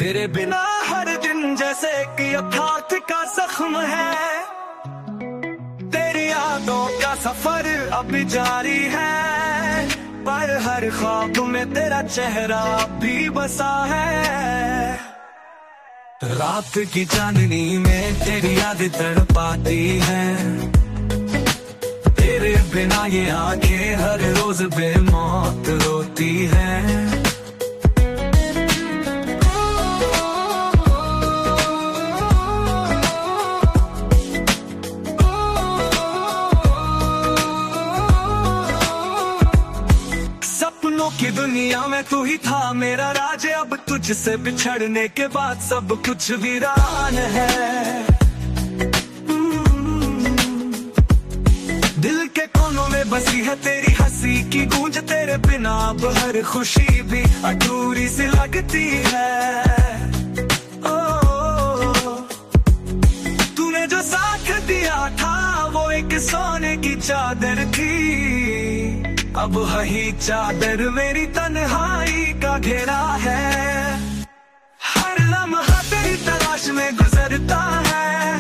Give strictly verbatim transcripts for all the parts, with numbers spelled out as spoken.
तेरे बिना हर दिन जैसे कि अर्थात का जख्म है। तेरी यादों का सफर अभी जारी है, पर हर ख्वाब में तेरा चेहरा भी बसा है। रात की चांदनी में तेरी याद तड़पाती है, तेरे बिना ये आंखें हर रोज बेमौत रोती है। सपनों की दुनिया में तू ही था मेरा राज, अब तुझसे बिछड़ने के बाद सब कुछ वीरान है। दिल के कोनों में बसी है तेरी हंसी की गूंज, तेरे बिना अब हर खुशी भी अधूरी सी लगती है। ओ, तूने जो साथ दिया था वो एक सोने की चादर थी, अब वही चादर मेरी तन्हाई का घेरा है। हर लम्हा तेरी तलाश में गुजरता है,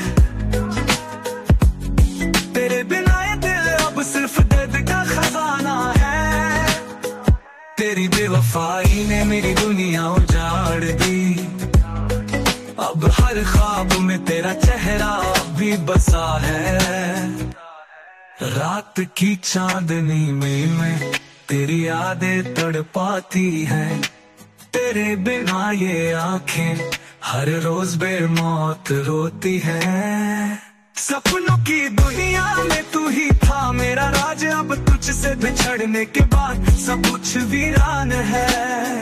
तेरे बिना ये दिल अब सिर्फ दर्द का खजाना है। तेरी बेवफाई ने मेरी दुनिया उजाड़ दी, अब हर ख्वाब में तेरा चेहरा भी बसा है। रात की चांदनी में मैं तेरी यादें तड़पाती हैं, तेरे बिना ये आंखें हर रोज बेमौत रोती हैं। सपनों की दुनिया में तू ही था मेरा राज, अब तुझसे बिछड़ने के बाद सब कुछ वीरान है।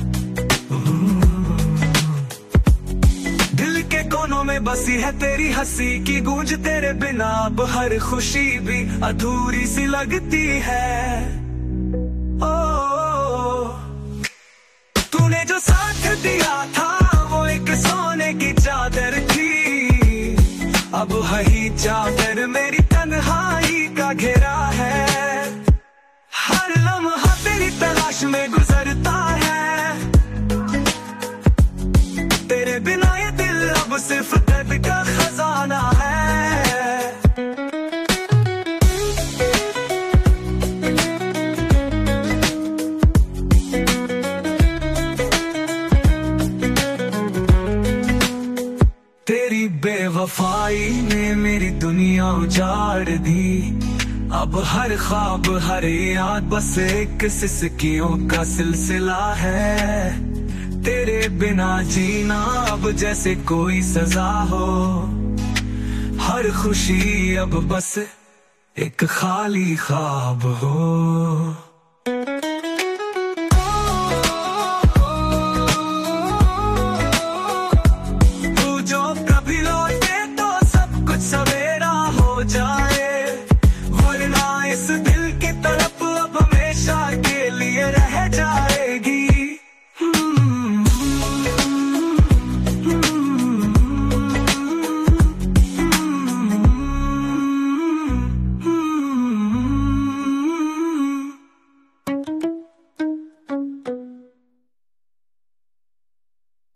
दिल के कोनों में बसी है तेरी हंसी की गूंज, तेरे बिना अब हर खुशी भी अधूरी सी लगती है। ओ, तूने जो साथ दिया था वो एक सोने की चादर थी, अब वही चादर मेरी तन्हाई का घेरा है। हर लम्हा तेरी तलाश में गुजरता है, तेरे बिना ये दिल अब सिर्फ दर्द का खजाना है। तेरी बेवफाई ने मेरी दुनिया उजाड़ दी, अब हर ख्वाब हर याद बस एक सिसकियों का सिलसिला है। तेरे बिना जीना अब जैसे कोई सजा हो, हर खुशी अब बस एक खाली ख्वाब हो।